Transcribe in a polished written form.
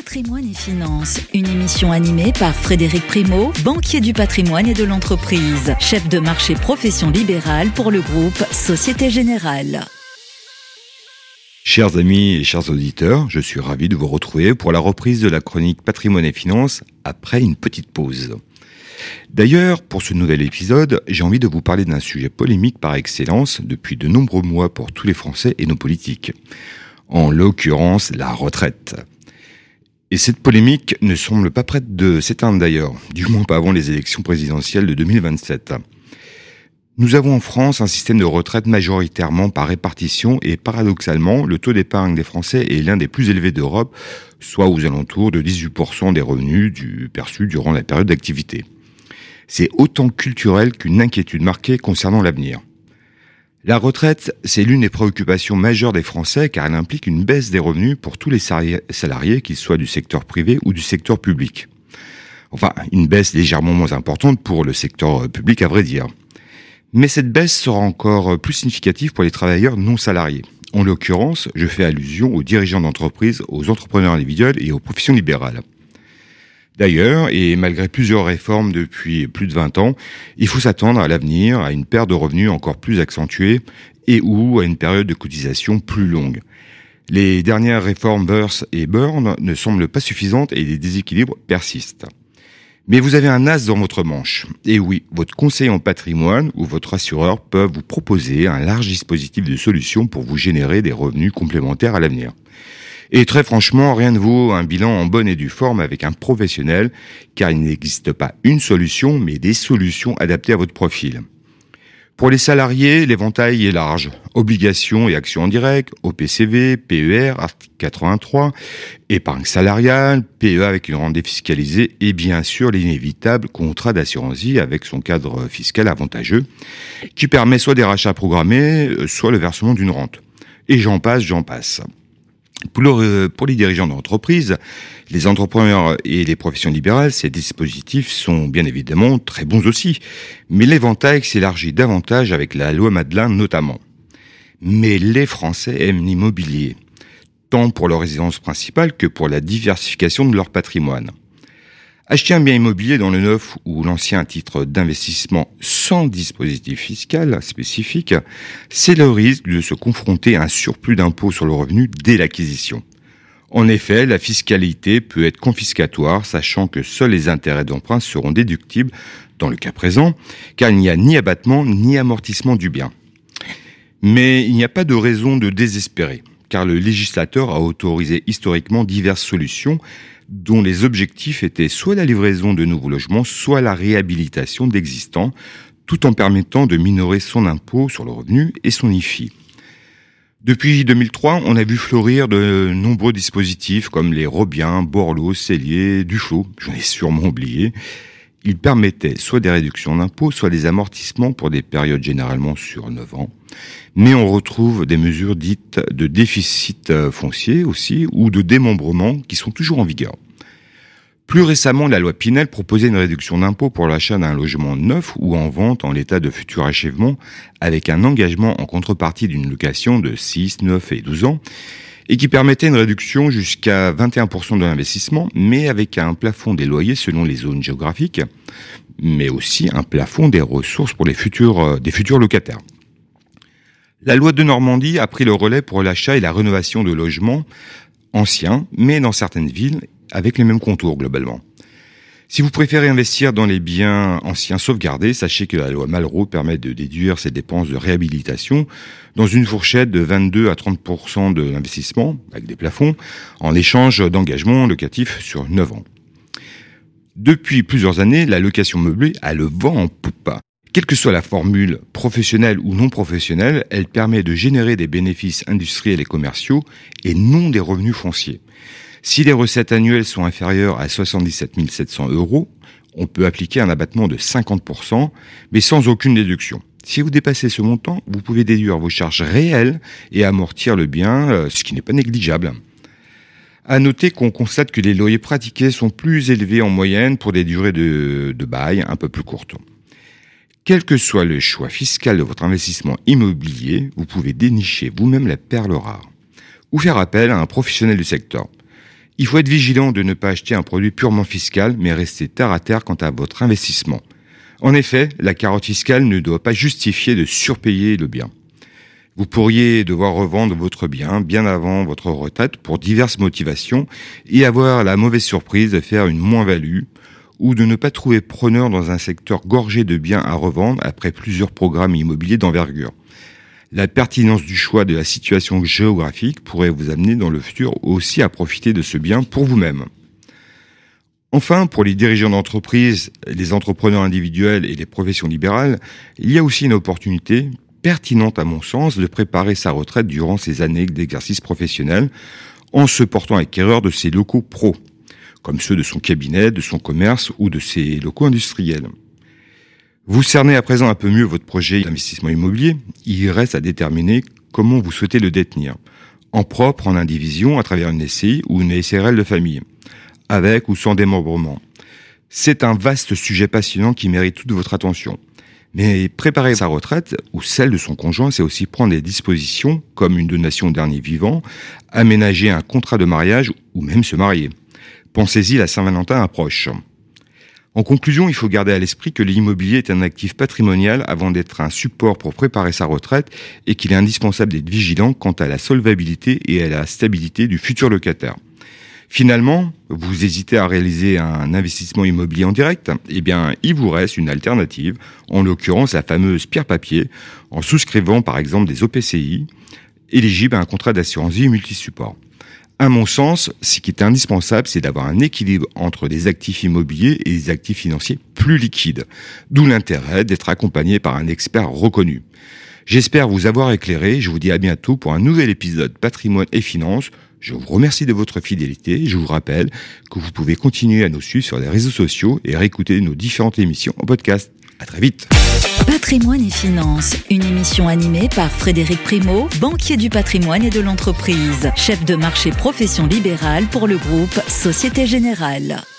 Patrimoine et Finances, une émission animée par Frédéric Primeau, banquier du patrimoine et de l'entreprise, chef de marché profession libérale pour le groupe Société Générale. Chers amis et chers auditeurs, je suis ravi de vous retrouver pour la reprise de la chronique Patrimoine et Finances après une petite pause. D'ailleurs, pour ce nouvel épisode, j'ai envie de vous parler d'un sujet polémique par excellence depuis de nombreux mois pour tous les Français et nos politiques. En l'occurrence, la retraite. Et cette polémique ne semble pas prête de s'éteindre d'ailleurs, du moins pas avant les élections présidentielles de 2027. Nous avons en France un système de retraite majoritairement par répartition et paradoxalement, le taux d'épargne des Français est l'un des plus élevés d'Europe, soit aux alentours de 18% des revenus perçus durant la période d'activité. C'est autant culturel qu'une inquiétude marquée concernant l'avenir. La retraite, c'est l'une des préoccupations majeures des Français car elle implique une baisse des revenus pour tous les salariés, qu'ils soient du secteur privé ou du secteur public. Enfin, une baisse légèrement moins importante pour le secteur public à vrai dire. Mais cette baisse sera encore plus significative pour les travailleurs non salariés. En l'occurrence, je fais allusion aux dirigeants d'entreprise, aux entrepreneurs individuels et aux professions libérales. D'ailleurs, et malgré plusieurs réformes depuis plus de 20 ans, il faut s'attendre à l'avenir à une perte de revenus encore plus accentuée et ou à une période de cotisation plus longue. Les dernières réformes Burst et Burn ne semblent pas suffisantes et les déséquilibres persistent. Mais vous avez un as dans votre manche. Et oui, votre conseiller en patrimoine ou votre assureur peuvent vous proposer un large dispositif de solutions pour vous générer des revenus complémentaires à l'avenir. Et très franchement, rien ne vaut un bilan en bonne et due forme avec un professionnel, car il n'existe pas une solution, mais des solutions adaptées à votre profil. Pour les salariés, l'éventail est large. Obligations et actions en direct, OPCV, PER, article 83, épargne salariale, PEA avec une rente défiscalisée et bien sûr l'inévitable contrat d'assurance vie avec son cadre fiscal avantageux, qui permet soit des rachats programmés, soit le versement d'une rente. Et j'en passe. Pour les dirigeants d'entreprise, les entrepreneurs et les professions libérales, ces dispositifs sont bien évidemment très bons aussi. Mais l'éventail s'élargit davantage avec la loi Madelin notamment. Mais les Français aiment l'immobilier, tant pour leur résidence principale que pour la diversification de leur patrimoine. Acheter un bien immobilier dans le neuf ou l'ancien à titre d'investissement sans dispositif fiscal spécifique, c'est le risque de se confronter à un surplus d'impôt sur le revenu dès l'acquisition. En effet, la fiscalité peut être confiscatoire, sachant que seuls les intérêts d'emprunt seront déductibles dans le cas présent, car il n'y a ni abattement ni amortissement du bien. Mais il n'y a pas de raison de désespérer, car le législateur a autorisé historiquement diverses solutions dont les objectifs étaient soit la livraison de nouveaux logements, soit la réhabilitation d'existants, tout en permettant de minorer son impôt sur le revenu et son IFI. Depuis 2003, on a vu fleurir de nombreux dispositifs comme les Robiens, Borloo, Cellier, Duflot, j'en ai sûrement oublié. Ils permettaient soit des réductions d'impôts, soit des amortissements pour des périodes généralement sur 9 ans. Mais on retrouve des mesures dites de déficit foncier aussi, ou de démembrement, qui sont toujours en vigueur. Plus récemment, la loi Pinel proposait une réduction d'impôt pour l'achat d'un logement neuf ou en vente en l'état de futur achèvement, avec un engagement en contrepartie d'une location de 6, 9 et 12 ans, et qui permettait une réduction jusqu'à 21% de l'investissement, mais avec un plafond des loyers selon les zones géographiques, mais aussi un plafond des ressources pour des futurs locataires. La loi de Normandie a pris le relais pour l'achat et la rénovation de logements anciens, mais dans certaines villes, avec les mêmes contours globalement. Si vous préférez investir dans les biens anciens sauvegardés, sachez que la loi Malraux permet de déduire ces dépenses de réhabilitation dans une fourchette de 22 à 30% de l'investissement, avec des plafonds, en échange d'engagements locatifs sur 9 ans. Depuis plusieurs années, la location meublée a le vent en poupe. Quelle que soit la formule, professionnelle ou non professionnelle, elle permet de générer des bénéfices industriels et commerciaux et non des revenus fonciers. Si les recettes annuelles sont inférieures à 77 700 €, on peut appliquer un abattement de 50%, mais sans aucune déduction. Si vous dépassez ce montant, vous pouvez déduire vos charges réelles et amortir le bien, ce qui n'est pas négligeable. À noter qu'on constate que les loyers pratiqués sont plus élevés en moyenne pour des durées de bail un peu plus courtes. Quel que soit le choix fiscal de votre investissement immobilier, vous pouvez dénicher vous-même la perle rare ou faire appel à un professionnel du secteur. Il faut être vigilant de ne pas acheter un produit purement fiscal, mais rester terre à terre quant à votre investissement. En effet, la carotte fiscale ne doit pas justifier de surpayer le bien. Vous pourriez devoir revendre votre bien avant votre retraite pour diverses motivations et avoir la mauvaise surprise de faire une moins-value ou de ne pas trouver preneur dans un secteur gorgé de biens à revendre après plusieurs programmes immobiliers d'envergure. La pertinence du choix de la situation géographique pourrait vous amener dans le futur aussi à profiter de ce bien pour vous-même. Enfin, pour les dirigeants d'entreprise, les entrepreneurs individuels et les professions libérales, il y a aussi une opportunité pertinente à mon sens de préparer sa retraite durant ces années d'exercice professionnel en se portant acquéreur de ses locaux pro, comme ceux de son cabinet, de son commerce ou de ses locaux industriels. Vous cernez à présent un peu mieux votre projet d'investissement immobilier, il reste à déterminer comment vous souhaitez le détenir, en propre, en indivision, à travers une SCI ou une SRL de famille, avec ou sans démembrement. C'est un vaste sujet passionnant qui mérite toute votre attention. Mais préparer sa retraite, ou celle de son conjoint, c'est aussi prendre des dispositions, comme une donation au dernier vivant, aménager un contrat de mariage, ou même se marier. Pensez-y, la Saint-Valentin approche. En conclusion, il faut garder à l'esprit que l'immobilier est un actif patrimonial avant d'être un support pour préparer sa retraite et qu'il est indispensable d'être vigilant quant à la solvabilité et à la stabilité du futur locataire. Finalement, vous hésitez à réaliser un investissement immobilier en direct ? Eh bien, il vous reste une alternative, en l'occurrence la fameuse pierre papier, en souscrivant par exemple des OPCI, éligibles à un contrat d'assurance vie multisupport. À mon sens, ce qui est indispensable, c'est d'avoir un équilibre entre des actifs immobiliers et des actifs financiers plus liquides, d'où l'intérêt d'être accompagné par un expert reconnu. J'espère vous avoir éclairé, je vous dis à bientôt pour un nouvel épisode Patrimoine et Finances. Je vous remercie de votre fidélité. Je vous rappelle que vous pouvez continuer à nous suivre sur les réseaux sociaux et réécouter nos différentes émissions en podcast. À très vite. Patrimoine et Finances, une émission animée par Frédéric Primeau, banquier du patrimoine et de l'entreprise, chef de marché profession libérale pour le groupe Société Générale.